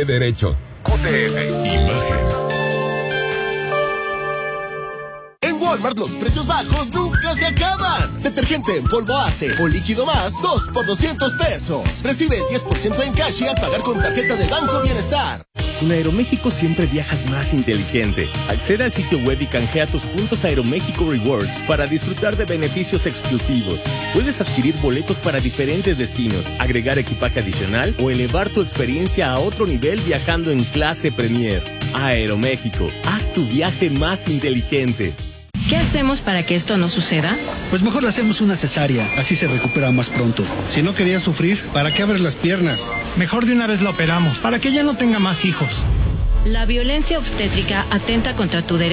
de derecho. QTF. Imagen. En Walmart los precios bajos nunca se acaban. Detergente en polvo Ace o líquido más, 2 por 200 pesos. Recibe el 10% en cash y al pagar con tarjeta de Banco Bienestar. Con Aeroméxico siempre viajas más inteligente. Accede al sitio web y canjea tus puntos Aeroméxico Rewards para disfrutar de beneficios exclusivos. Puedes adquirir boletos para diferentes destinos, agregar equipaje adicional o elevar tu experiencia a otro nivel viajando en clase Premier. Aeroméxico, haz tu viaje más inteligente. ¿Qué hacemos para que esto no suceda? Pues mejor le hacemos una cesárea, así se recupera más pronto. Si no quería sufrir, ¿para qué abres las piernas? Mejor de una vez la operamos, para que ya no tenga más hijos. La violencia obstétrica atenta contra tu derecho